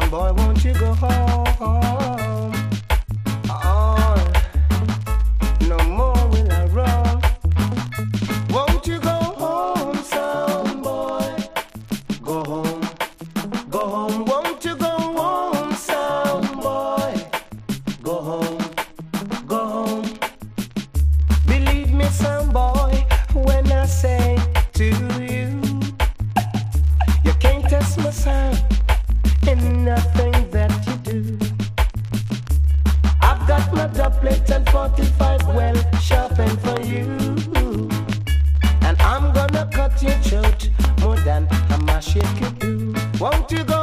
Boy, won't you go home? Oh, no more will I run. Won't you go home, son, boy? Go home, go home. Won't you go home, son, boy? Go home, go home. Believe me, son, boy, when I say to you, you can't test my sound in nothing that you do. I've got my doublet and 45 well sharpened for you, and I'm gonna cut your throat more than a machete could do. Won't you go